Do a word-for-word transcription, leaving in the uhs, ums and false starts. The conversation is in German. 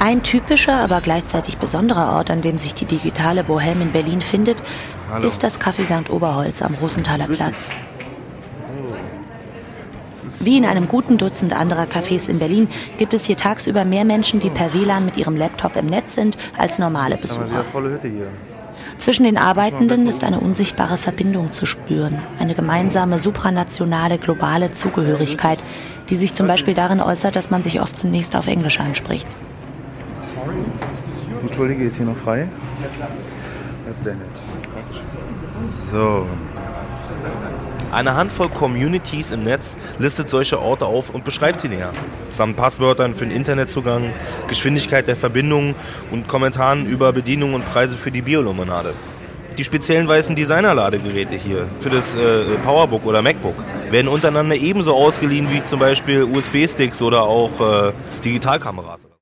Ein typischer, aber gleichzeitig besonderer Ort, an dem sich die digitale Bohème in Berlin findet, Hallo. ist das Café Sankt Oberholz am Rosenthaler Platz. Wie in einem guten Dutzend anderer Cafés in Berlin gibt es hier tagsüber mehr Menschen, die per W L A N mit ihrem Laptop im Netz sind, als normale Besucher. Zwischen den Arbeitenden ist eine unsichtbare Verbindung zu spüren, eine gemeinsame, supranationale, globale Zugehörigkeit, die sich zum Beispiel darin äußert, dass man sich oft zunächst auf Englisch anspricht. Entschuldige, ist hier noch frei? Das ist sehr nett. So. Eine Handvoll Communities im Netz listet solche Orte auf und beschreibt sie näher. Samt Passwörtern für den Internetzugang, Geschwindigkeit der Verbindung und Kommentaren über Bedienung und Preise für die Biolimonade. Die speziellen weißen Designer-Ladegeräte hier für das äh, Powerbook oder MacBook werden untereinander ebenso ausgeliehen wie zum Beispiel U S B-Sticks oder auch äh, Digitalkameras.